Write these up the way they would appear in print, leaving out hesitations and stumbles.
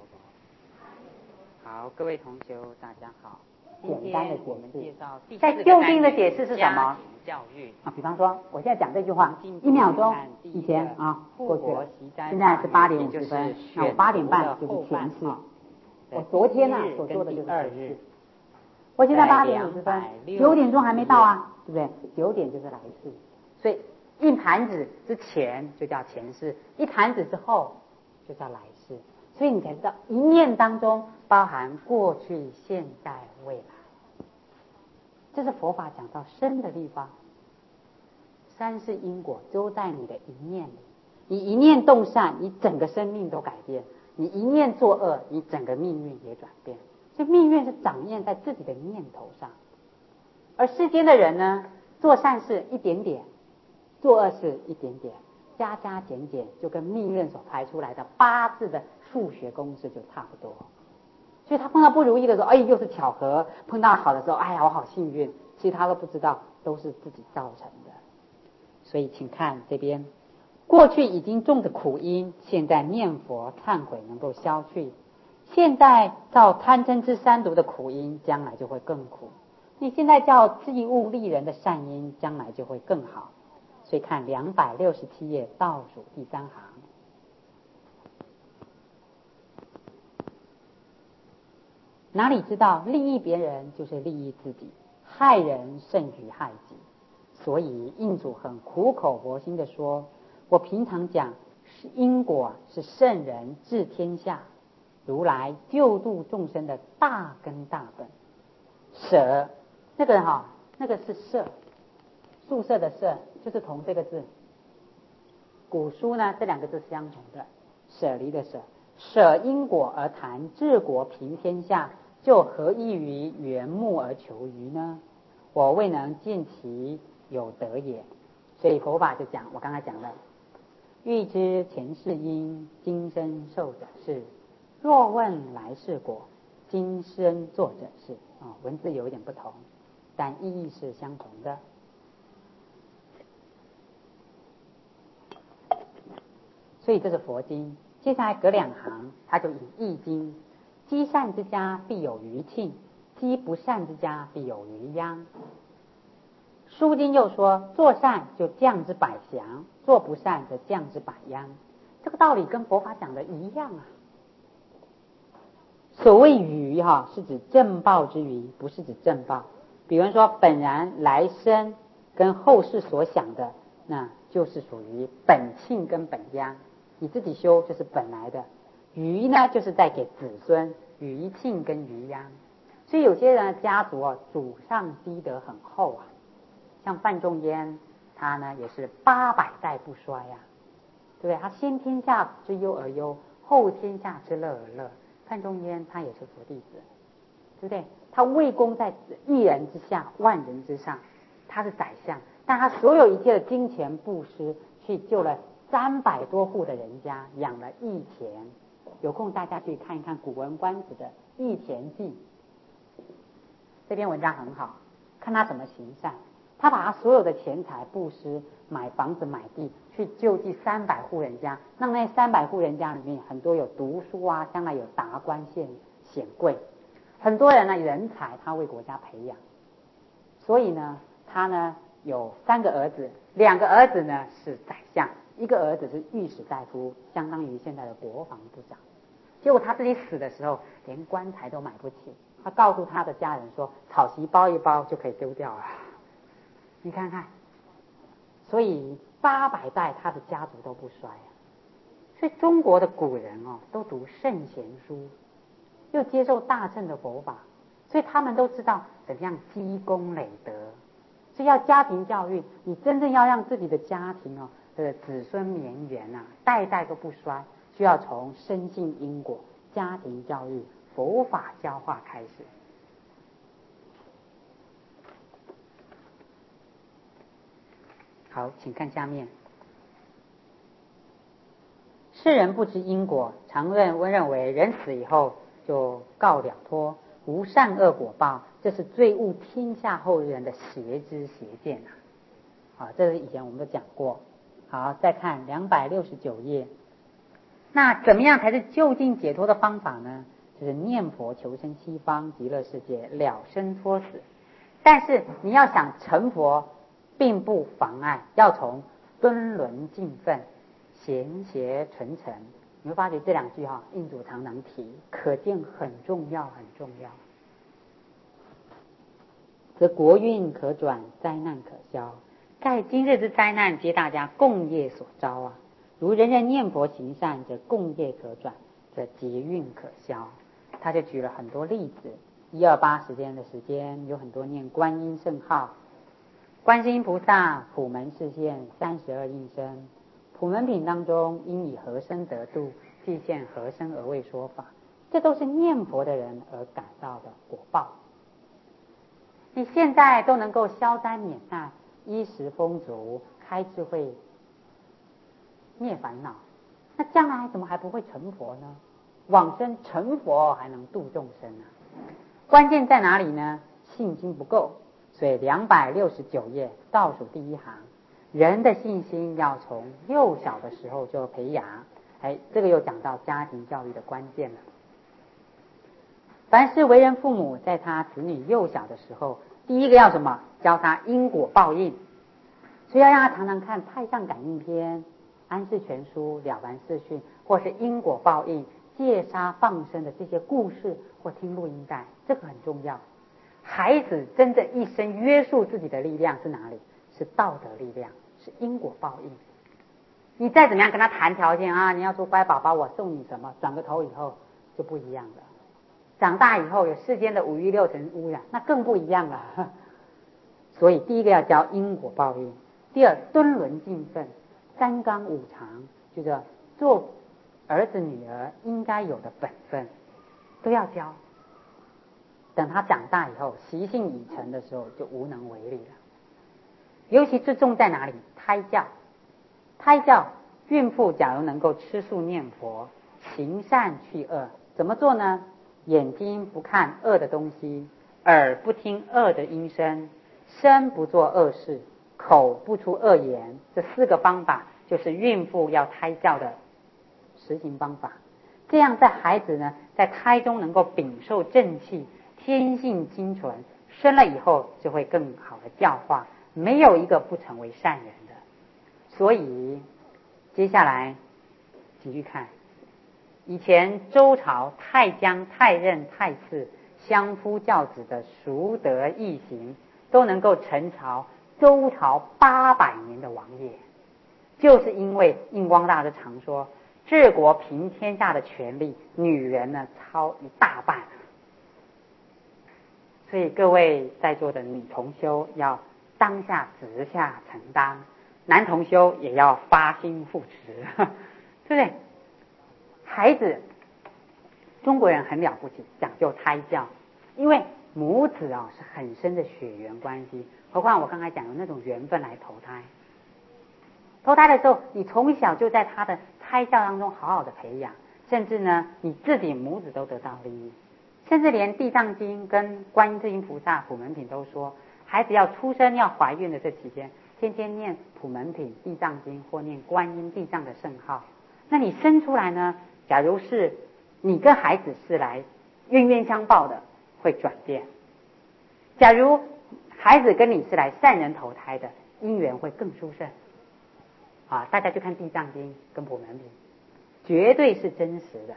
好，各位同学大家好。 简单的我们介绍第在就近的解释是什么？ 教育啊，比方说，我现在讲这句话，1秒钟以前啊过去了，现在是8点50分，那我8点半就是前世。我昨天所做的就是前世。我现在8点50分，9点钟还没到啊，对不对？9点就是来世，所以一盘子之前就叫前世，一盘子之后就叫来世。所以你才知道，一念当中包含过去、现在、未来。这是佛法讲到深的地方。三世因果都在你的一念里，你一念动善，你整个生命都改变；你一念作恶，你整个命运也转变。所以命运是掌念在自己的念头上。而世间的人呢，做善事一点点，做恶事一点点，加加减减，就跟命运所排出来的8字的数学公式就差不多。所以他碰到不如意的时候，又是巧合；碰到好的时候，哎呀，我好幸运。其实他都不知道，都是自己造成的。所以请看这边，过去已经种的苦因，现在念佛忏悔能够消去；现在造贪嗔痴三毒的苦因，将来就会更苦。你现在叫济物利人的善因，将来就会更好。所以看267页倒数第3行。哪里知道利益别人就是利益自己，害人胜于害己。所以印主很苦口婆心的说，我平常讲是因果是圣人治天下，如来救度众生的大根大本。舍那个那个是舍，宿舍的舍就是同这个字。古书呢这2个字是相同的，舍离的舍。舍因果而谈治国平天下，就何异于缘木而求鱼呢？我未能见其有德也。所以佛法就讲，我刚才讲了，欲知前世因，今生受者是；若问来世果，今生做者是。文字有一点不同，但意义是相同的。所以这是佛经。接下来隔2行，他就引易经：积善之家必有余庆，积不善之家必有余殃。书经又说，做善就降之百祥，做不善则降之百殃。这个道理跟佛法讲的一样啊。所谓余是指正报之余，不是指正报。比如说本然来生跟后世所想的，那就是属于本庆跟本殃。你自己修就是本来的，余呢就是在给子孙余庆跟余殃。所以有些人的家族祖上积德很厚啊，像范仲淹，他呢也是800代不衰啊，对不对？他先天下之忧而忧，后天下之乐而乐。范仲淹他也是佛弟子，对不对？他位功在一人之下，万人之上，他是宰相，但他所有一切的金钱布施，去救了300多户的人家，养了义田。有空大家去看一看《古文观止》的《义田记》，这篇文章很好，看他怎么行善。他把他所有的钱财布施，买房子买地，去救济300户人家，让那300户人家里面很多有读书啊，将来有达官显贵，很多人呢人才他为国家培养。所以呢他呢有3个儿子，2个儿子呢是宰相，1个儿子是御史大夫，相当于现在的国防部长。结果他自己死的时候连棺材都买不起，他告诉他的家人说，草席包一包就可以丢掉了。你看看，所以800代他的家族都不衰啊。所以中国的古人都读圣贤书，又接受大乘的佛法，所以他们都知道怎么样积功累德。所以要家庭教育，你真正要让自己的家庭的子孙绵延代代都不衰，需要从深信因果、家庭教育、佛法教化开始。好，请看下面。世人不知因果，常认为人死以后就告了脱，无善恶果报，这是最误天下后人的邪知邪见啊！这是以前我们都讲过。好，再看269页。 那怎么样才是就近解脱的方法呢？就是念佛求生西方极乐世界，了生脱死。但是你要想成佛，并不妨碍，要从敦伦敬奋、贤邪纯诚。你会发觉这两句印主常常提，可见很重要，很重要。则国运可转，灾难可消。盖今日之灾难，皆大家共业所招啊！如人人念佛行善，则共业可转，则劫运可消。他就举了很多例子，128时间的时间，有很多念观音圣号，观世音菩萨普门示现32应身，普门品当中应以何身得度，即现何身而为说法，这都是念佛的人而感到的果报。你现在都能够消灾免难，衣食丰足，开智慧，灭烦恼，那将来怎么还不会成佛呢？往生成佛还能度众生啊！关键在哪里呢？信心不够。所以269页倒数第1行，人的信心要从幼小的时候就培养。这个又讲到家庭教育的关键了。凡是为人父母，在他子女幼小的时候，第一个要什么？教他因果报应。所以要让他常常看《太上感应篇》、《安世全书》、《了凡四训》，或是因果报应、戒杀放生的这些故事，或听录音带，这个很重要。孩子真正一生约束自己的力量是哪里？是道德力量，是因果报应。你再怎么样跟他谈条件啊，你要说乖宝宝，我送你什么，转个头以后就不一样了。长大以后有世间的5欲6尘污染，那更不一样了。所以第一个要教因果报应，第二敦伦敬奋，3纲5常，就是做儿子女儿应该有的本分都要教。等他长大以后，习性已成的时候，就无能为力了。尤其最重在哪里？胎教。胎教，孕妇假如能够吃素念佛，行善去恶，怎么做呢？眼睛不看恶的东西，耳不听恶的音声，身不做恶事，口不出恶言，这4个方法就是孕妇要胎教的实行方法。这样在孩子呢，在胎中能够禀受正气，天性清纯，生了以后就会更好的教化，没有一个不成为善人的。所以接下来继续看，以前周朝太姜、太任、太次相夫教子的淑德义行，都能够成朝周朝800年的王业，就是因为印光大师常说，治国平天下的权力，女人呢超一大半。所以各位在座的女同修要当下直下承担，男同修也要发心扶持，对不对？孩子，中国人很了不起，讲究胎教，因为母子是很深的血缘关系，何况我刚才讲的那种缘分来投胎。投胎的时候，你从小就在他的胎教当中好好的培养，甚至呢，你自己母子都得到利益。甚至连地藏经跟观世音菩萨普门品都说，孩子要出生要怀孕的这期间，天天念普门品、地藏经或念观音地藏的圣号。那你生出来呢，假如是你跟孩子是来冤冤相报的，会转变；假如孩子跟你是来善人投胎的，姻缘会更殊胜。大家就看地藏经跟普门品，绝对是真实的。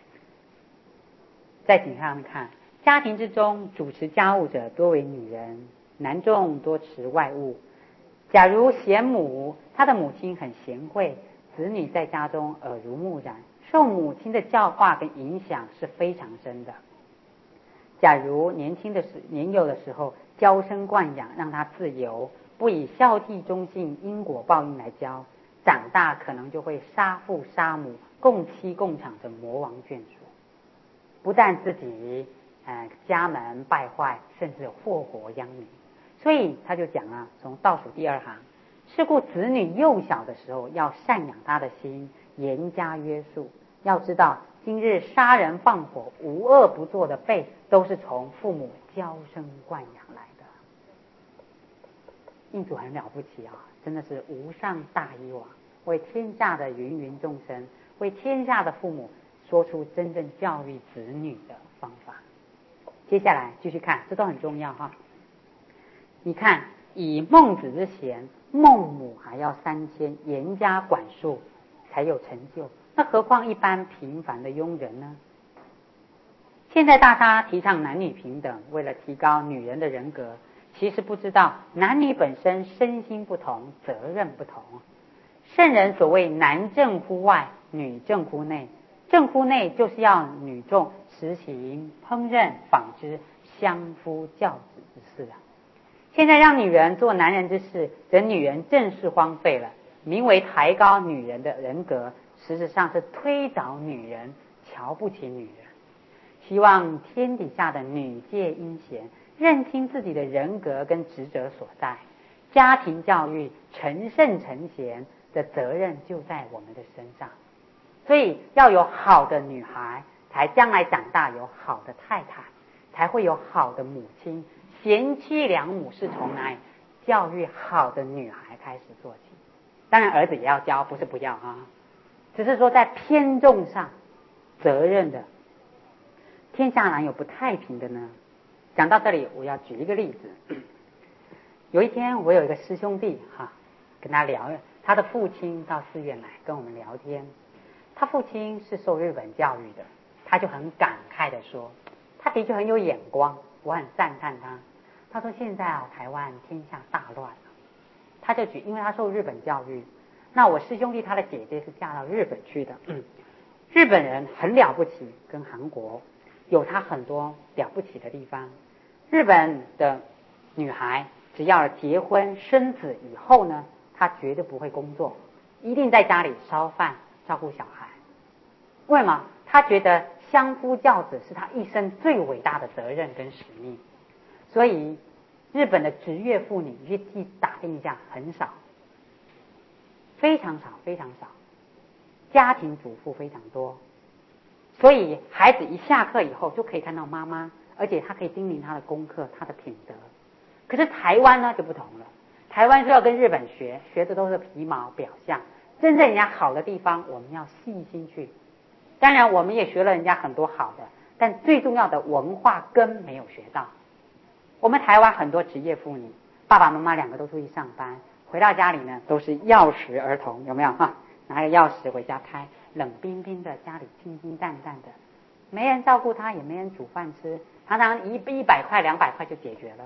在景上看，家庭之中主持家务者多为女人，男众多持外务。假如贤母，她的母亲很贤惠，子女在家中耳濡目染，受母亲的教化跟影响是非常深的。假如年幼的时候娇生惯养，让他自由，不以孝悌忠信因果报应来教，长大可能就会杀父杀母，共妻共场的魔王眷属，不但自己家门败坏，甚至祸国殃民。所以他就讲从倒数第2行，是故子女幼小的时候要赡养他的心，严加约束。要知道今日杀人放火无恶不作的辈，都是从父母娇生惯养来的。印主很了不起真的是无上大医王，为天下的芸芸众生为天下的父母说出真正教育子女的方法。接下来继续看，这都很重要哈。你看，以孟子之贤，孟母还要3000，严加管束才有成就，那何况一般平凡的庸人呢？现在大家提倡男女平等，为了提高女人的人格，其实不知道男女本身身心不同，责任不同。圣人所谓男正乎外，女正乎内。正乎内就是要女众实行烹饪、纺织、相夫教子之事啊。现在让女人做男人之事，则女人正式荒废了，名为抬高女人的人格，实质上是推倒女人，瞧不起女人。希望天底下的女界阴贤认清自己的人格跟职责所在，家庭教育成圣成贤的责任就在我们的身上。所以要有好的女孩，才将来长大有好的太太，才会有好的母亲。贤妻良母是从哪里教育好的女孩开始做起？当然儿子也要教，不是不要啊，只是说在偏重上责任的。天下哪有不太平的呢？讲到这里，我要举一个例子。有一天，我有一个师兄弟跟他聊，他的父亲到寺院来跟我们聊天。他父亲是受日本教育的，他就很感慨的说，他的确很有眼光，我很赞叹他。他说现在台湾天下大乱了，他就举，因为他受日本教育，那我师兄弟他的姐姐是嫁到日本去的，日本人很了不起，跟韩国有他很多了不起的地方。日本的女孩只要结婚生子以后呢，她绝对不会工作，一定在家里烧饭照顾小孩。为什么？她觉得相夫教子是她一生最伟大的责任跟使命。所以日本的职业妇女去打听一下，很少，非常少非常少，家庭主妇非常多。所以孩子一下课以后就可以看到妈妈，而且他可以叮咛他的功课，他的品德。可是台湾呢就不同了，台湾是要跟日本学，学的都是皮毛表象，真正人家好的地方我们要细心去。当然我们也学了人家很多好的，但最重要的文化根没有学到。我们台湾很多职业妇女，爸爸妈妈2个都出去上班，回到家里呢都是钥匙儿童，有没有拿个钥匙回家开，冷冰冰的，家里清清淡淡的，没人照顾他，也没人煮饭吃，常常100块200块就解决了。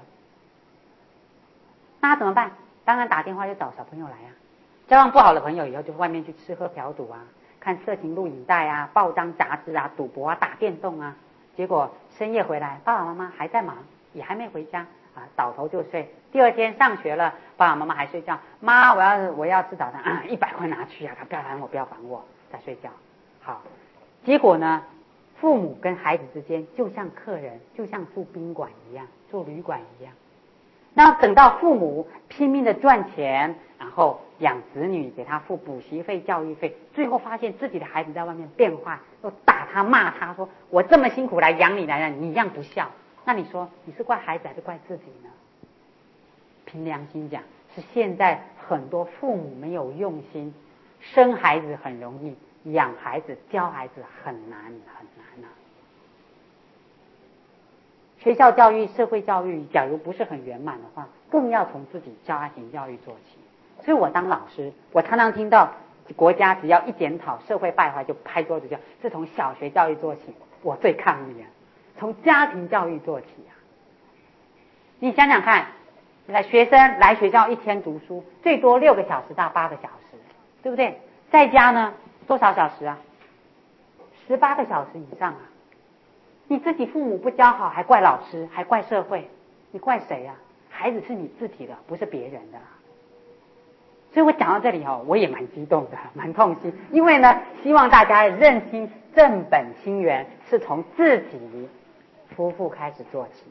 那他怎么办？当然打电话就找小朋友来啊，交往不好的朋友以后就外面去吃喝嫖赌啊，看色情录影带啊，报章杂志啊，赌博啊，打电动啊。结果深夜回来，爸爸妈妈还在忙，也还没回家倒头就睡。第二天上学了，爸爸妈妈还睡觉，妈我要吃早餐100块拿去他不要烦我在睡觉。好，结果呢，父母跟孩子之间就像客人，就像住宾馆一样，住旅馆一样。那等到父母拼命的赚钱，然后养子女，给他付补习费、教育费，最后发现自己的孩子在外面变坏，又打他骂他，说我这么辛苦来养你来了，你一样不孝。那你说你是怪孩子还是怪自己呢？凭良心讲，是现在很多父母没有用心，生孩子很容易，养孩子教孩子很难很难啊。学校教育、社会教育假如不是很圆满的话，更要从自己家庭教育做起。所以我当老师，我常常听到国家只要一检讨社会败坏就拍桌子叫，是从小学教育做起，我最抗议从家庭教育做起你想想看，学生来学校一天读书最多6个小时到8个小时，对不对？在家呢多少小时啊？18个小时以上啊。你自己父母不教好，还怪老师，还怪社会，你怪谁啊？孩子是你自己的，不是别人的。所以我讲到这里我也蛮激动的，蛮痛心，因为呢，希望大家认清正本清源，是从自己夫妇开始做起。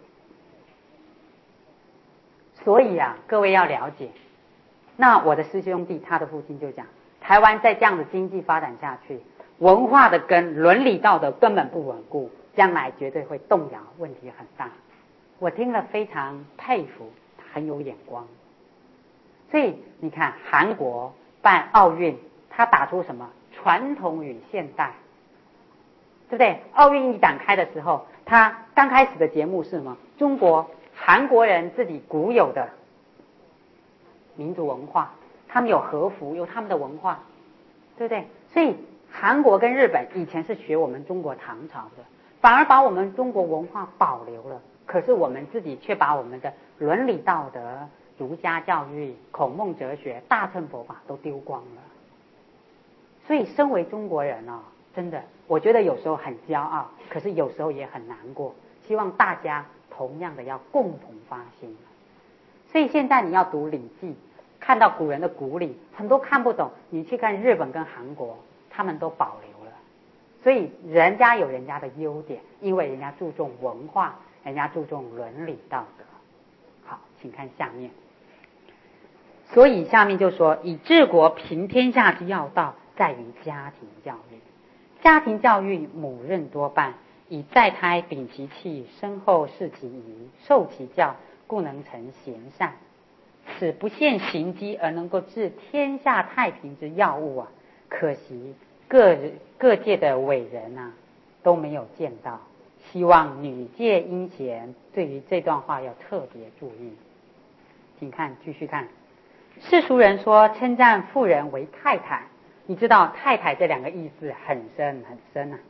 所以各位要了解，那我的师兄弟他的父亲就讲，台湾再这样的经济发展下去，文化的根、伦理道德根本不稳固，将来绝对会动摇，问题很大。我听了非常佩服，很有眼光。所以你看韩国办奥运，他打出什么传统与现代，对不对？奥运一展开的时候，他刚开始的节目是什么？中国韩国人自己古有的民族文化，他们有和服，有他们的文化，对不对？所以韩国跟日本以前是学我们中国唐朝的，反而把我们中国文化保留了，可是我们自己却把我们的伦理道德、儒家教育、孔孟哲学、大乘佛法都丢光了。所以身为中国人哦，真的我觉得有时候很骄傲，可是有时候也很难过，希望大家同样的要共同发心。所以现在你要读《礼记》，看到古人的古礼，很多看不懂，你去看日本跟韩国，他们都保留了。所以人家有人家的优点，因为人家注重文化，人家注重伦理道德。好，请看下面。所以下面就说，以治国平天下之要道，在于家庭教育。家庭教育母任多半，以在胎秉其气，身后事其宜，受其教，故能成贤善。此不限行机而能够治天下太平之要务啊！可惜各界的伟人啊都没有见到。希望女界英贤对于这段话要特别注意。请看，继续看。世俗人说称赞妇人为太太，你知道太太这两个意思很深很深啊。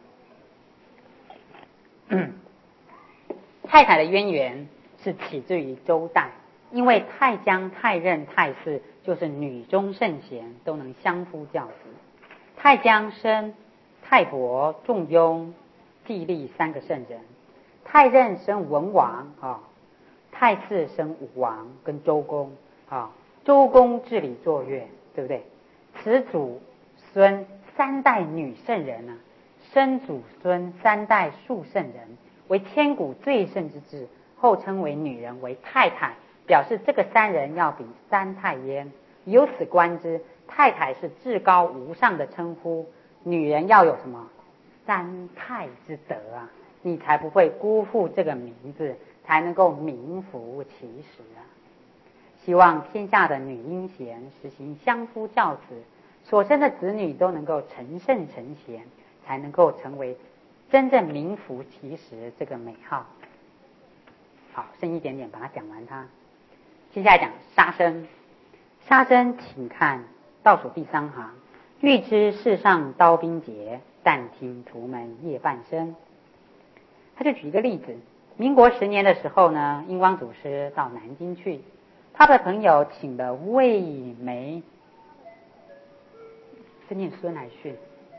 太太的渊源是起自于周代，因为太姜、太任、太姒就是女中圣贤，都能相夫教子。太姜生太伯、仲雍、季历三个圣人，太任生文王啊，太姒生武王跟周公啊。周公治理作乐，对不对？此祖孙三代女圣人啊，生祖孙三代庶圣人，为千古最圣之治，后称为女人为太太，表示这个三人要比三太焉。由此观之，太太是至高无上的称呼，女人要有什么三太之德啊，你才不会辜负这个名字，才能够名副其实啊。希望天下的女英贤实行相夫教子，所生的子女都能够成圣成贤，才能够成为真正名副其实这个美号。好，剩一点点把它讲完它。接下来讲杀生。杀生请看倒数第3行，欲知世上刀兵劫，但听屠门夜半声。他就举一个例子，民国10年的时候呢，印光祖师到南京去，他的朋友请了魏梅，是念孙来训，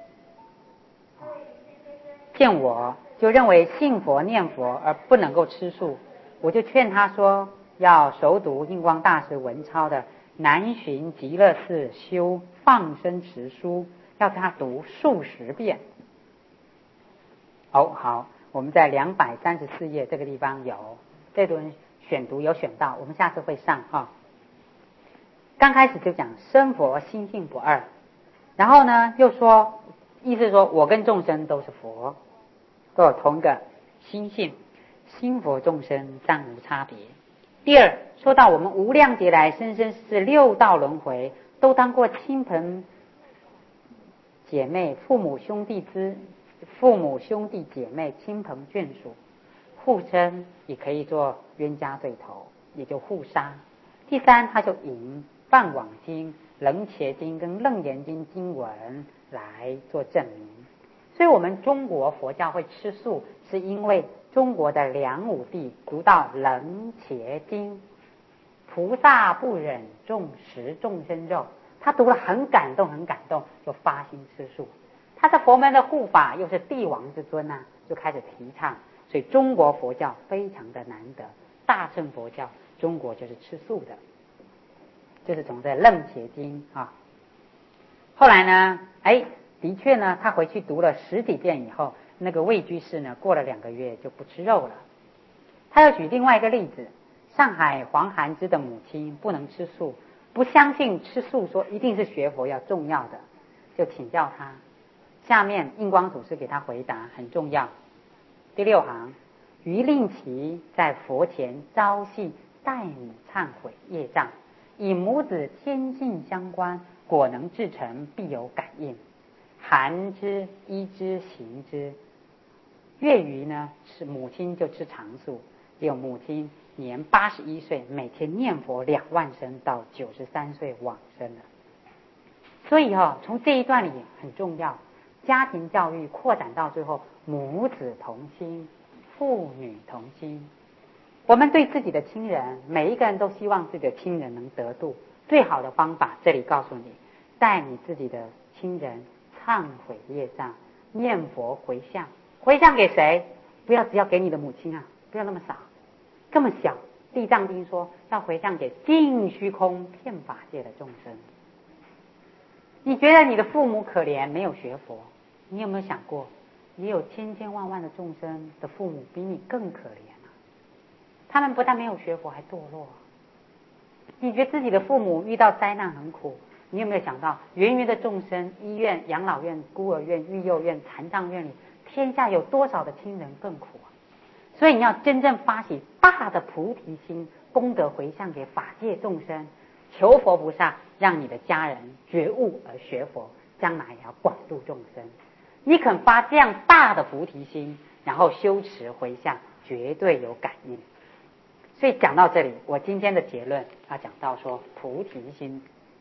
见我就认为信佛念佛而不能够吃素，我就劝他说要熟读印光大师文钞的南巡极乐寺修放生持书，要他读数10遍。好，我们在234页这个地方有这段选读有选到，我们下次会上哈。刚开始就讲生佛心性不二，然后呢又说，意思说我跟众生都是佛，都有同个心性，心佛众生暂无差别。第二，说到我们无量劫来生生世世6道轮回，都当过亲朋姐妹、父母兄弟姐妹、亲朋眷属，互称也可以做冤家对头，也就互杀。第三，他就引梵网经、楞伽经跟楞严经经文来做证明。所以我们中国佛教会吃素，是因为中国的梁武帝读到楞伽经，菩萨不忍众食众生肉，他读了很感动，就发心吃素。他是佛门的护法，又是帝王之尊啊，就开始提倡。所以中国佛教非常的难得，大乘佛教中国就是吃素的，就是从这楞伽经啊。后来呢，的确呢，他回去读了10几遍以后，那个魏居士呢，过了2个月就不吃肉了。他又举另外一个例子，上海黄寒之的母亲不能吃素，不相信吃素说一定是学佛要重要的，就请教他。下面印光祖师给他回答很重要。第6行，于令其在佛前朝夕代母忏悔业障，以母子天性相关，果能至诚，必有感应。 寒之、衣之、行之。月余呢，是母亲就吃长素，只有母亲年81岁，每天念佛2万声，到93岁往生了。所以从这一段里很重要，家庭教育扩展到最后，母子同心，父女同心。我们对自己的亲人，每一个人都希望自己的亲人能得度。最好的方法，这里告诉你，带你自己的亲人忏悔业障，念佛回向。回向给谁？不要只要给你的母亲啊，不要那么少，这么小。地藏经说要回向给尽虚空遍法界的众生。你觉得你的父母可怜，没有学佛，你有没有想过，也有千千万万的众生的父母比你更可怜啊？他们不但没有学佛，还堕落。你觉得自己的父母遇到灾难很苦，你有没有想到芸芸的众生，医院、养老院、孤儿院、育幼院、残障院里，天下有多少的亲人更苦啊？所以你要真正发起大的菩提心，功德回向给法界众生，求佛菩萨让你的家人觉悟而学佛，将来也要广度众生。你肯发这样大的菩提心，然后修持回向，绝对有感应。所以讲到这里，我今天的结论要讲到说菩提心。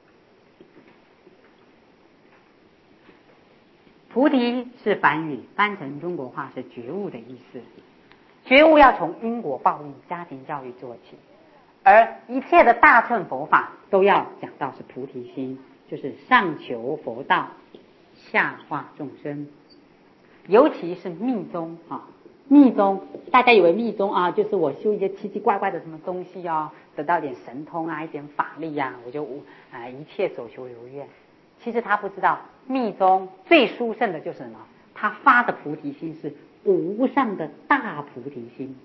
菩提是梵语，翻成中国话是觉悟的意思。觉悟要从因果报应、家庭教育做起，而一切的大乘佛法都要讲到是菩提心，就是上求佛道，下化众生。尤其是密宗密宗，大家以为密宗就是我修一些奇奇怪怪的什么东西得到点神通一点法力我就一切所求如愿。其实他不知道，密宗最殊胜的就是什么？他发的菩提心是无上的大菩提心。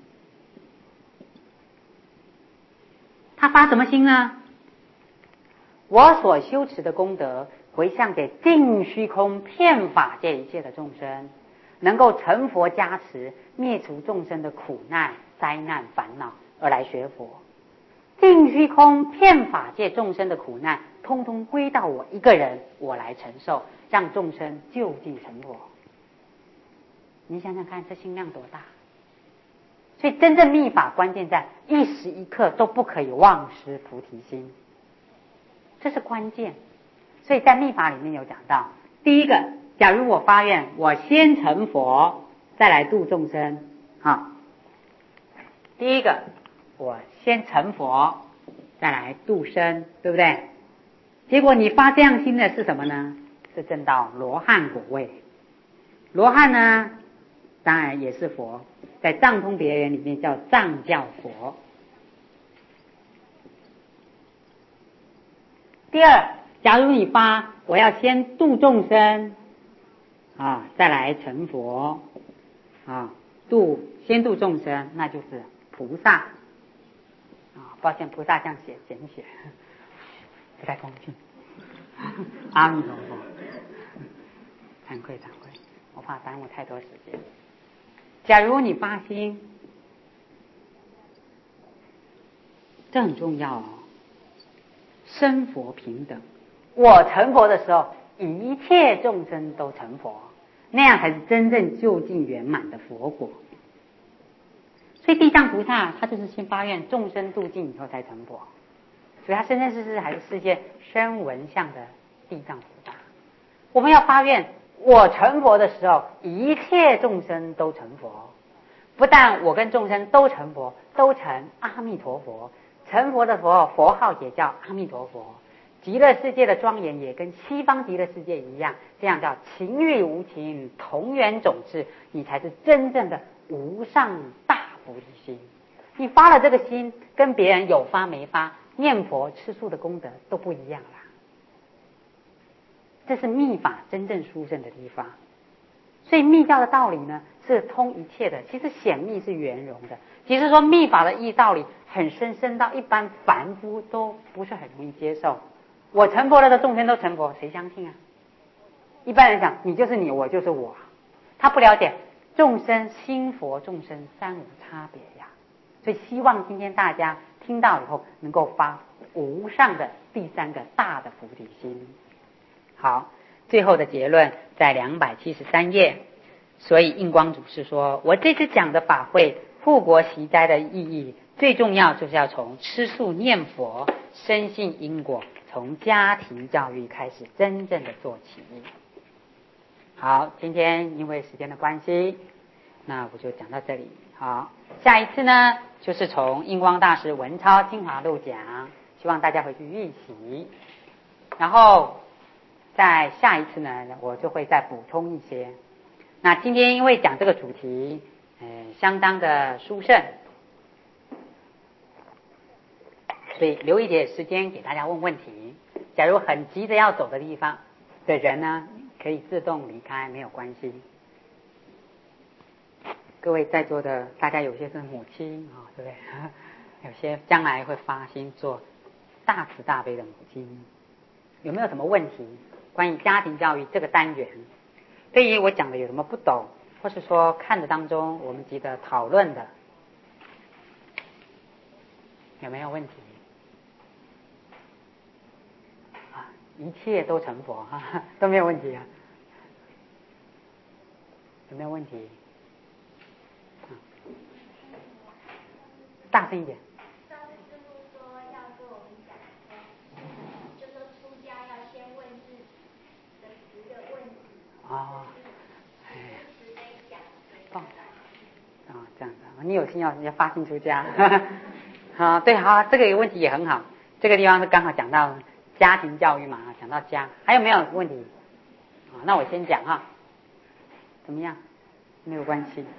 他发什么心呢？我所修持的功德回向给尽虚空遍法界一切的众生，能够成佛加持，灭除众生的苦难、灾难、烦恼，而来学佛。尽虚空遍法界众生的苦难，通通归到我一个人，我来承受，让众生就近成佛。你想想看，这心量多大！所以真正密法关键在一时一刻都不可以忘失菩提心，这是关键。所以在密法里面有讲到，第一个，假如我发愿，我先成佛，再来度众生第一个，我先成佛，再来度生，对不对？结果你发这样心的是什么呢？是证到罗汉果位。罗汉呢，当然也是佛，在藏通别圆里面叫藏教佛。第二，假如你发我要先度众生再来成佛先度众生，那就是菩萨抱歉，菩萨这样写简写不太恭敬。阿弥陀佛，惭愧，我怕耽误太多时间。假如你发心，这很重要生佛平等。我成佛的时候，一切众生都成佛，那样才是真正究竟圆满的佛果。所以地藏菩萨他就是先发愿众生度尽以后才成佛，所以他生生世世还是世界声闻相的地藏菩萨。我们要发愿，我成佛的时候，一切众生都成佛，不但我跟众生都成佛，都成阿弥陀佛。成佛的佛号也叫阿弥陀佛。极乐世界的庄严也跟西方极乐世界一样，这样叫情欲无情，同源种智，你才是真正的无上大菩提心。你发了这个心，跟别人有发没发，念佛吃素的功德都不一样啦。这是密法真正殊胜的地方。所以密教的道理呢，是通一切的。其实显密是圆融的，其实说密法的道理很深到一般凡夫都不是很容易接受。我成佛了的众生都成佛，谁相信啊？一般人讲，你就是你，我就是我，他不了解众生心佛众生三无差别呀。所以希望今天大家听到以后能够发无上的第三个大的菩提心。好，最后的结论， 在273页。所以印光祖师说，我这次讲的法会护国息灾的意义，最重要就是要从吃素念佛、深信因果，从家庭教育开始真正的做起。好，今天因为时间的关系，那我就讲到这里。好，下一次呢，就是从印光大师文钞精华录讲，希望大家回去预习。然后在下一次呢，我就会再补充一些。那今天因为讲这个主题，相当的殊胜，所以留一点时间给大家问问题。假如很急着要走的地方的人呢，可以自动离开，没有关系。各位在座的，大家有些是母亲啊，对不对？有些将来会发心做大慈大悲的母亲，有没有什么问题？关于家庭教育这个单元，对于我讲的有什么不懂，或是说看的当中我们值得讨论的，有没有问题？啊，一切都成佛哈，都没有问题啊，有没有问题？大声一点。 上次师父说要跟我们讲说，就说出家要先问自己的10个问题。 哦， 慈悲讲。 哦，这样子，你有心要发心出家，好，对，好，这个问题也很好。这个地方是刚好讲到家庭教育嘛，讲到家，还有没有问题？啊，那我先讲哈，怎么样？没有关系。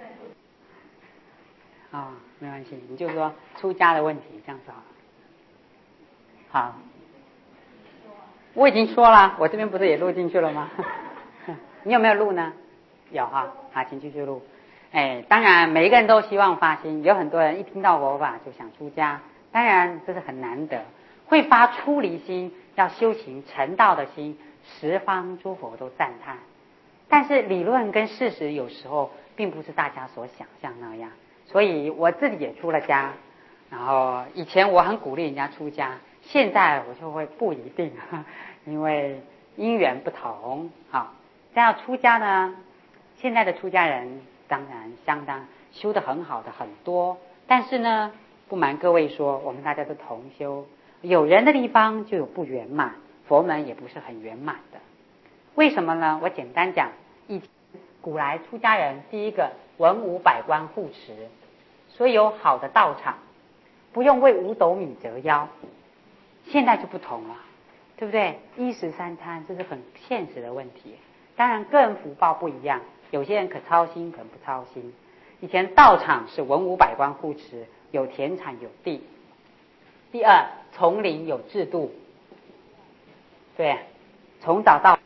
啊，没关系，你就说出家的问题，这样子好了。好，我已经说了，我这边不是也录进去了吗？你有没有录呢？有哈，好，请继续录。当然每一个人都希望发心，有很多人一听到佛法就想出家，当然这是很难得。会发出离心，要修行成道的心，十方诸佛都赞叹。但是理论跟事实有时候并不是大家所想象那样。所以我自己也出了家，然后以前我很鼓励人家出家，现在我就会不一定，因为因缘不同。好，这样出家呢，现在的出家人当然相当修得很好的很多，但是呢，不瞒各位说，我们大家都同修，有人的地方就有不圆满，佛门也不是很圆满的。为什么呢？我简单讲，古来出家人第一个文武百官护持，所以有好的道场，不用为5斗米折腰。现在就不同了，对不对？衣食3餐，这是很现实的问题。当然个人福报不一样，有些人可操心，可能不操心。以前道场是文武百官护持，有田产有地。第二，丛林有制度，对，从早到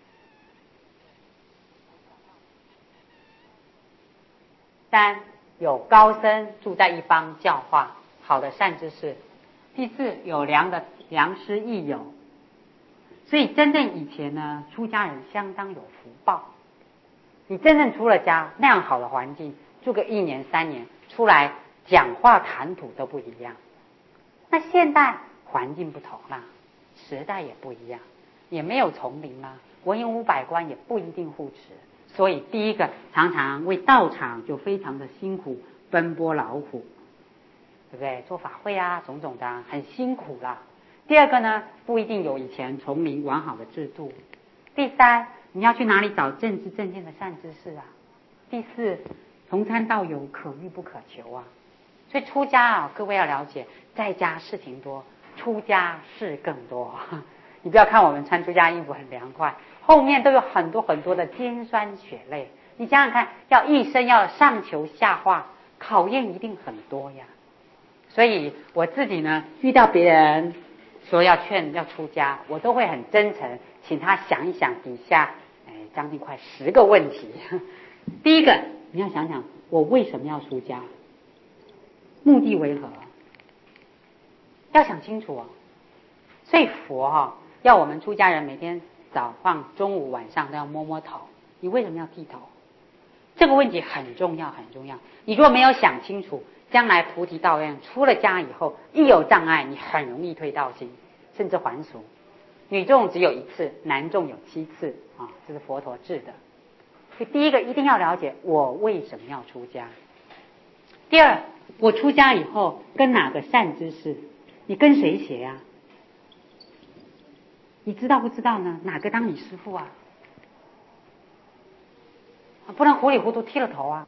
3，有高僧住在一方教化，好的善知识。第4，有良师益友。所以真正以前呢，出家人相当有福报。你真正出了家，那样好的环境，住个1年3年，出来讲话谈吐都不一样。那现在环境不同啦，时代也不一样，也没有丛林啦，文武百官也不一定护持。所以第一个常常为道场就非常的辛苦，奔波劳苦，对不对？做法会啊，种种的很辛苦啦。第二个呢，不一定有以前丛林完好的制度。第3，你要去哪里找正知正见的善知识啊？第4，从参道友可遇不可求啊。所以出家啊，各位要了解，在家事情多，出家事更多。你不要看我们穿出家衣服很凉快，后面都有很多很多的尖酸血泪。你想想看，要一生要上求下化，考验一定很多呀。所以我自己呢，遇到别人说要劝要出家，我都会很真诚，请他想一想底下将近快10个问题。第一个，你要想想我为什么要出家，目的为何，要想清楚哦。所以佛要我们出家人每天早上、中午、晚上都要摸摸头。你为什么要剃头？这个问题很重要，很重要。你如果没有想清楚，将来菩提道愿出了家以后，一有障碍，你很容易退道心，甚至还俗。 女众只有1次，男众有7次啊，这是佛陀制的。所以第一个一定要了解我为什么要出家。第二，我出家以后跟哪个善知识？你跟谁学呀？你知道不知道呢？哪个当你师父啊？不能糊里糊涂剃了头啊！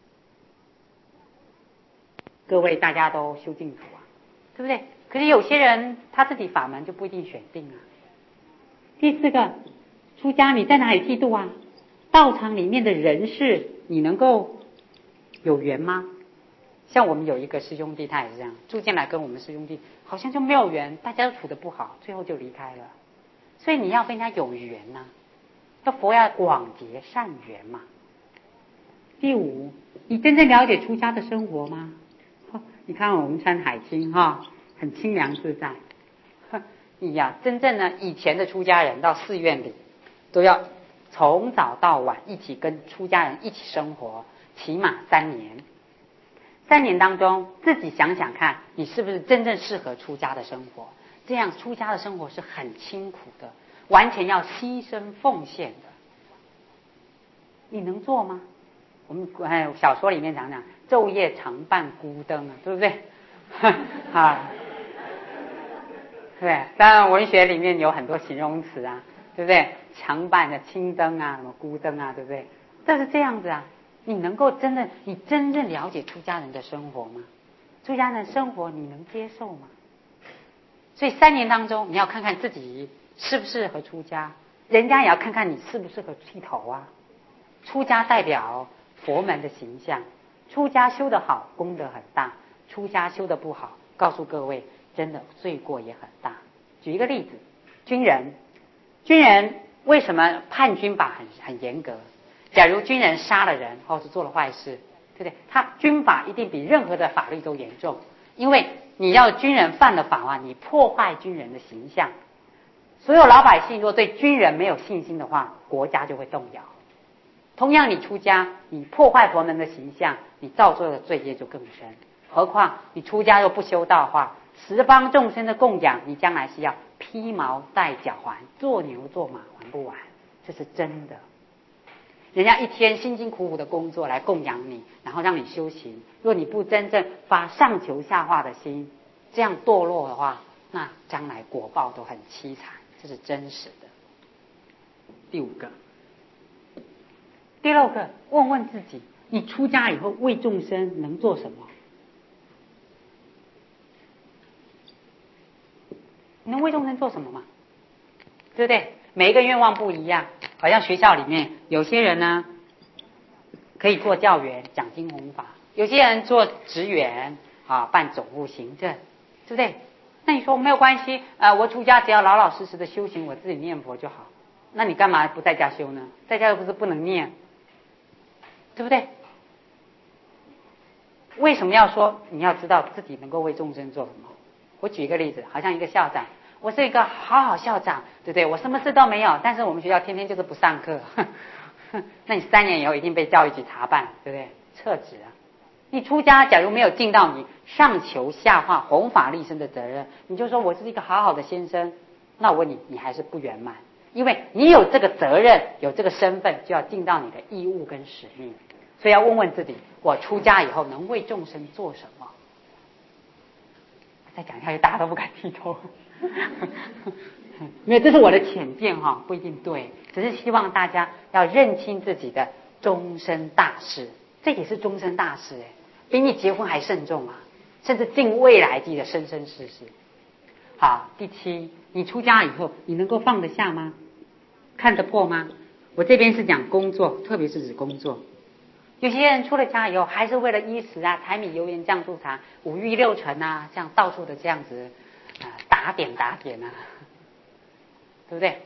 各位大家都修净土啊，对不对？可是有些人他自己法门就不一定选定啊。第四个，出家你在哪里剃度啊？道场里面的人事你能够有缘吗？像我们有一个师兄弟，他也是这样，住进来跟我们师兄弟好像就没有缘，大家都处得不好，最后就离开了。所以你要跟人家有缘呐，要佛要广结善缘嘛。第五，你真正了解出家的生活吗？你看我们穿海青很清凉自在。你呀，真正呢，以前的出家人到寺院里，都要从早到晚一起跟出家人一起生活，起码3年。3年当中，自己想想看，你是不是真正适合出家的生活？这样出家的生活是很辛苦的，完全要牺牲奉献的。你能做吗？我们小说里面讲昼夜常伴孤灯啊，对不对？对，当然文学里面有很多形容词啊，对不对？常伴的青灯啊，什么孤灯啊，对不对？但是这样子啊，你真正了解出家人的生活吗？出家人的生活你能接受吗？所以3年当中，你要看看自己适不适合出家，人家也要看看你适不适合剃头啊。出家代表佛门的形象，出家修得好，功德很大；出家修得不好，告诉各位，真的罪过也很大。举一个例子，军人为什么判军法很严格？假如军人杀了人或是做了坏事，对不对？他军法一定比任何的法律都严重，因为你要军人犯了法啊，你破坏军人的形象。所有老百姓若对军人没有信心的话，国家就会动摇。同样你出家，你破坏佛门的形象，你造作的罪业就更深。何况你出家又不修道的话，十方众生的供养，你将来是要披毛戴角还，做牛做马还不完，这是真的。人家一天辛辛苦苦的工作来供养你，然后让你修行，若你不真正发上求下化的心，这样堕落的话，那将来果报都很凄惨，这是真实的。第5个，第6个，问问自己，你出家以后为众生能做什么？你能为众生做什么吗？对不对？每一个愿望不一样，好像学校里面有些人呢可以做教员讲经弘法，有些人做职员办总务行政，对不对？那你说没有关系我出家只要老老实实的修行，我自己念佛就好。那你干嘛不在家修呢？在家又不是不能念，对不对？为什么要说你要知道自己能够为众生做什么？我举一个例子，好像一个校长，我是一个好校长，对不对？我什么事都没有，但是我们学校天天就是不上课那你3年以后一定被教育局查办，对不对？撤职啊！你出家假如没有尽到你上求下化弘法利生的责任，你就说我是一个好好的先生，那我问你，你还是不圆满，因为你有这个责任，有这个身份，就要尽到你的义务跟使命。所以要问问自己，我出家以后能为众生做什么？再讲下去大家都不敢剃头没有，这是我的浅见不一定对，只是希望大家要认清自己的终身大事，这也是终身大事比你结婚还慎重啊，甚至尽未来际的生生世世。好，第7，你出家以后你能够放得下吗？看得破吗？我这边是讲工作，特别是指工作。有些人出了家以后，还是为了衣食柴米油盐酱醋茶5欲6尘这样到处的这样子打点对不对？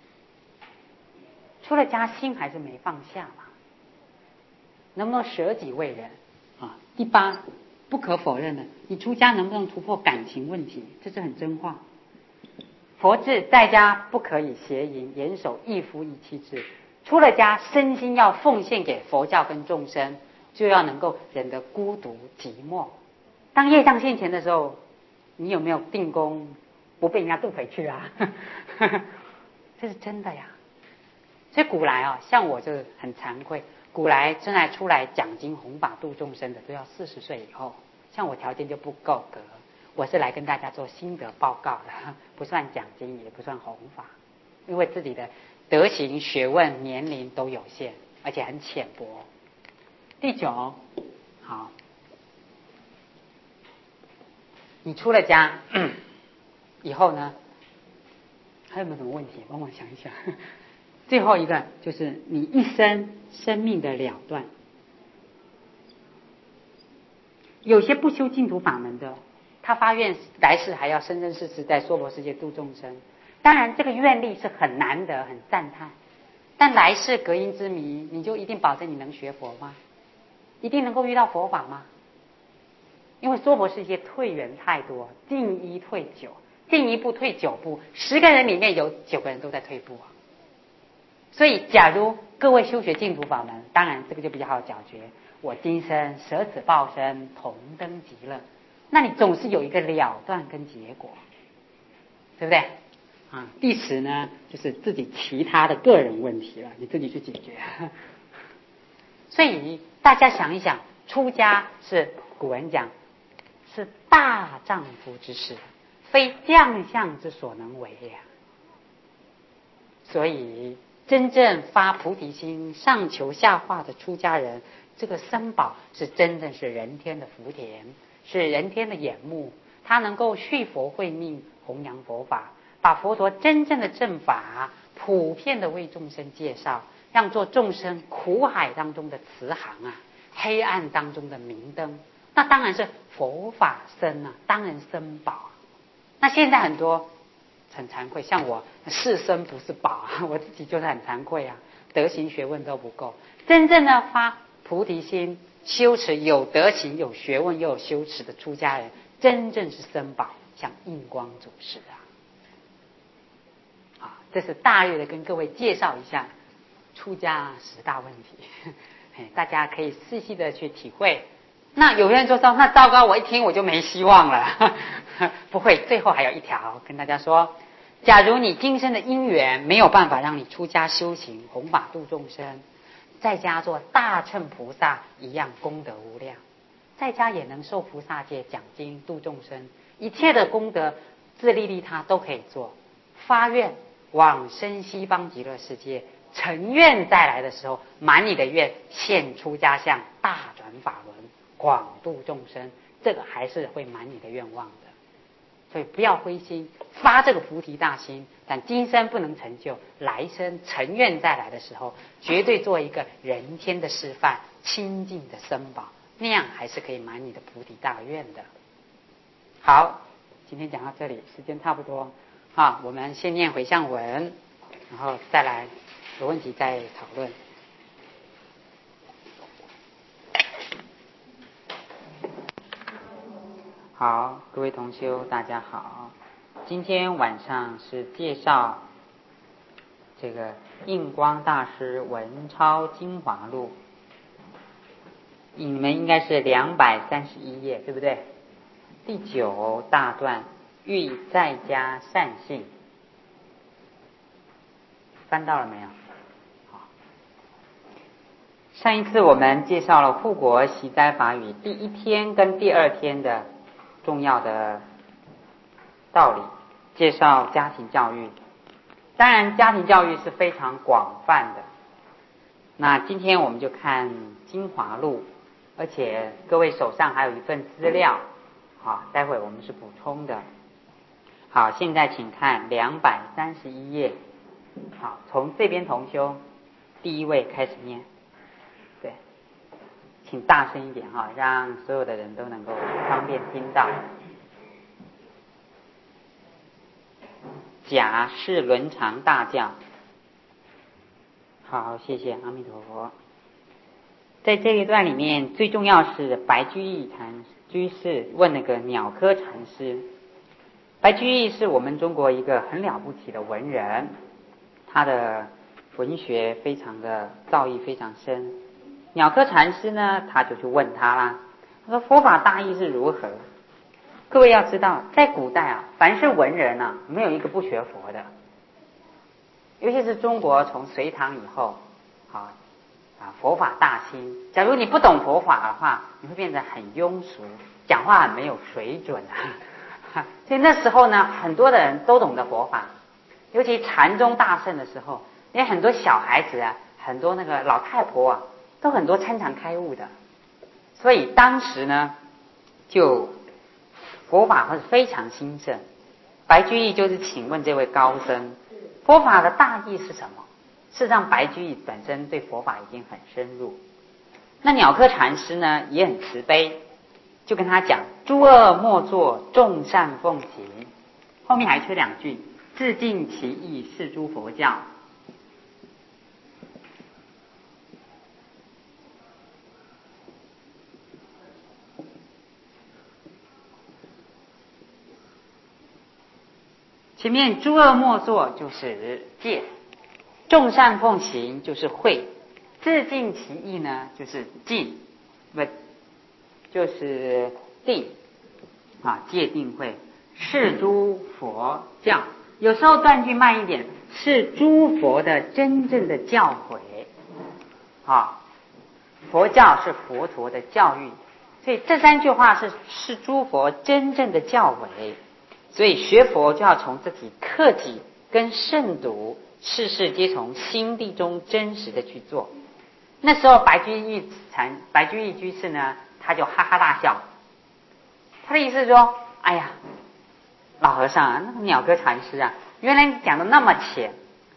出了家心还是没放下嘛，能不能舍己为人第8，不可否认的，你出家能不能突破感情问题？这是很真话。佛制在家不可以邪淫，严守一夫一妻制。出了家，身心要奉献给佛教跟众生，就要能够忍得孤独寂寞。当业障现前的时候，你有没有定功不被人家渡回去这是真的呀。所以古来啊，像我就很惭愧，古来真来出来讲经弘法度众生的，都要40岁以后。像我条件就不够格，我是来跟大家做心得报告的，不算讲经，也不算弘法，因为自己的德行、学问、年龄都有限，而且很浅薄。第9，好，你出了家以后呢，还有没有什么问题？帮我想一想。最后一个就是你一生生命的了断。有些不修净土法门的，他发愿来世还要生生世世在娑婆世界度众生。当然这个愿力是很难得很赞叹，但来世隔音之谜，你就一定保证你能学佛吗？一定能够遇到佛法吗？因为娑婆世界退缘太多，进1退9，进一步退9步，10个人里面有9个人都在退步啊。所以假如各位修学净土法门，当然这个就比较好解决，我今生舍此报身，同登极乐，那你总是有一个了断跟结果，对不对啊？第10呢，就是自己其他的个人问题了，你自己去解决。所以大家想一想，出家是古人讲是大丈夫之事，非将相之所能为呀。所以真正发菩提心上求下化的出家人，这个僧宝是真正是人天的福田，是人天的眼目，他能够续佛慧命，弘扬佛法，把佛陀真正的正法普遍的为众生介绍，让做众生苦海当中的慈航啊，黑暗当中的明灯。那当然是佛法僧啊，当然僧宝啊。那现在很多很惭愧，像我是僧不是宝啊，我自己就是很惭愧啊，德行学问都不够。真正的发菩提心修持有德行有学问又有修持的出家人，真正是僧宝，像印光祖师啊。这是大略的跟各位介绍一下出家10大问题，大家可以细细的去体会。那有人说那糟糕，我一听我就没希望了。不会，最后还有一条跟大家说，假如你今生的因缘没有办法让你出家修行弘法度众生，在家做大乘菩萨一样功德无量，在家也能受菩萨戒讲经度众生，一切的功德自利利他都可以做。发愿往生西方极乐世界，成愿再来的时候满你的愿，现出家相，大转法轮，广度众生，这个还是会满你的愿望的。所以不要灰心，发这个菩提大心，但今生不能成就，来生成愿再来的时候，绝对做一个人天的示范，清净的僧宝，那样还是可以满你的菩提大愿的。好，今天讲到这里，时间差不多啊，我们先念回向文，然后再来有问题再讨论。好，各位同修大家好，今天晚上是介绍这个印光大师文钞精华录，你们应该是231页，对不对？第9大段，欲在家善信，翻到了没有？好，上一次我们介绍了护国息灾法语第1天跟第2天的重要的道理，介绍家庭教育。当然家庭教育是非常广泛的，那今天我们就看精华录，而且各位手上还有一份资料，好，待会我们是补充的。好，现在请看231页，好，从这边同修第1位开始念，对，请大声一点哈，让所有的人都能够方便听到。甲是伦常大教，好，谢谢阿弥陀佛。在这一段里面，最重要是白居易禅居士问那个鸟窠禅师。白居易是我们中国一个很了不起的文人，他的文学非常的造诣非常深。鸟窠禅师呢，他就去问他啦，他说佛法大意是如何？各位要知道，在古代啊，凡是文人啊，没有一个不学佛的。 尤其是中国从隋唐以后，佛法大兴。假如你不懂佛法的话，你会变得很庸俗，讲话很没有水准啊。所以那时候呢，很多的人都懂得佛法，尤其禅宗大盛的时候，因为很多小孩子啊，很多那个老太婆啊，都很多参禅开悟的。所以当时呢，就佛法会非常兴盛。白居易就是请问这位高僧，佛法的大意是什么？事实上，白居易本身对佛法已经很深入。那鸟窠禅师呢，也很慈悲，就跟他讲：诸恶莫作，众善奉行。后面还缺2句：自尽其意，是诸佛教。前面诸恶莫作就是戒，众善奉行就是慧，自尽其意呢就是静，不就是定戒定慧，是诸佛教。有时候断句慢一点，是诸佛的真正的教诲。佛教是佛陀的教育，所以这3句话是诸佛真正的教诲。所以学佛就要从自己克己跟慎独，事事皆从心地中真实的去做。那时候白居易居士呢，他就哈哈大笑。他的意思是说：哎呀，老和尚啊，那个鸟窠禅师啊，原来你讲的那么浅，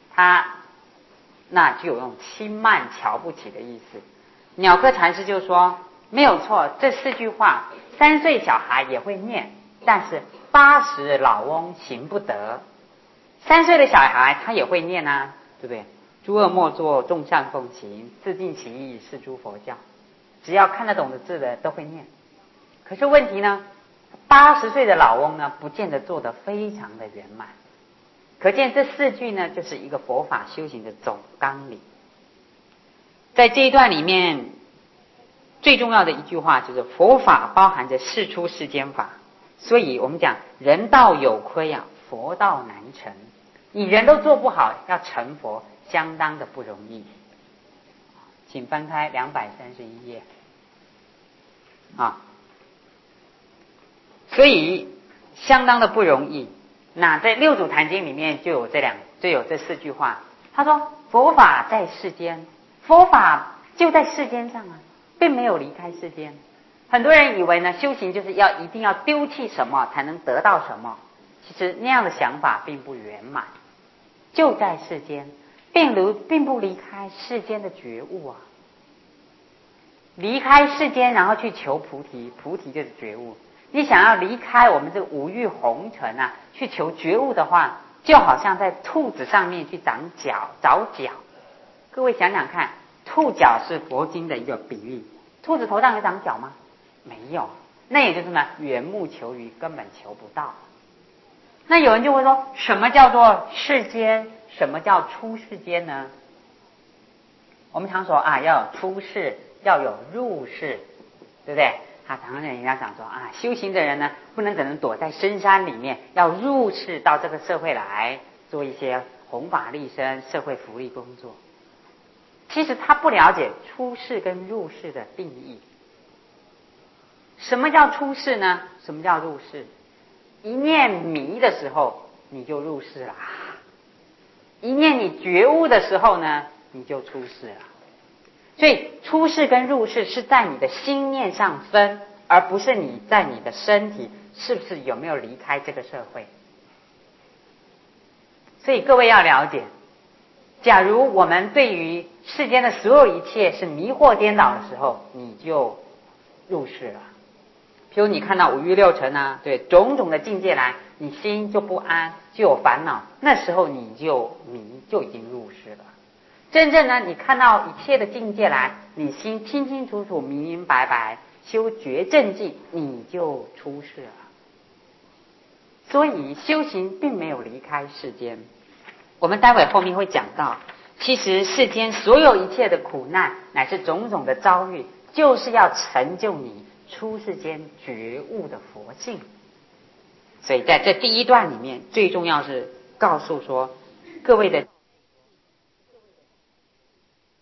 那就有那种轻慢瞧不起的意思。鸟窠禅师就说：没有错，这4句话3岁小孩也会念，但是80老翁行不得。3岁的小孩他也会念啊，对不对？诸恶莫作，众善奉行，自尽其意，是诸佛教。只要看得懂的字的都会念。可是问题呢，80岁的老翁呢，不见得做得非常的圆满。可见这4句呢，就是一个佛法修行的总纲领。在这一段里面，最重要的一句话就是佛法包含着世出世间法。所以我们讲人道有亏啊，佛道难成。你人都做不好，要成佛相当的不容易。请翻开231页所以相当的不容易。那在六祖坛经里面就有这4句话。他说佛法在世间，佛法就在世间上啊，并没有离开世间。很多人以为呢，修行就是一定要丢弃什么才能得到什么，其实那样的想法并不圆满。就在世间，并不离开世间的觉悟啊。离开世间，然后去求菩提，菩提就是觉悟。你想要离开我们这五欲红尘啊，去求觉悟的话，就好像在兔子上面去找脚。各位想想看，兔脚是佛经的一个比喻，兔子头上有长脚吗？没有。那也就是呢，缘木求鱼，根本求不到。那有人就会说，什么叫做世间？什么叫出世间呢？我们常说要有出世，要有入世，对不对？常常人家讲说修行的人呢，不能只能躲在深山里面，要入世到这个社会来做一些弘法利生、社会福利工作。其实他不了解出世跟入世的定义。什么叫出世呢？什么叫入世？一念迷的时候，你就入世了；一念你觉悟的时候呢，你就出世了。所以出世跟入世是在你的心念上分，而不是你在你的身体是不是有没有离开这个社会。所以各位要了解，假如我们对于世间的所有一切是迷惑颠倒的时候，你就入世了。譬如你看到五欲六尘对种种的境界来，你心就不安，就有烦恼，那时候你就已经入世了。真正呢，你看到一切的境界来，你心清清楚楚、明明白白，修觉正境，你就出世了。所以修行并没有离开世间。我们待会后面会讲到，其实世间所有一切的苦难，乃至种种的遭遇，就是要成就你出世间觉悟的佛性。所以在这第一段里面，最重要是告诉说各位的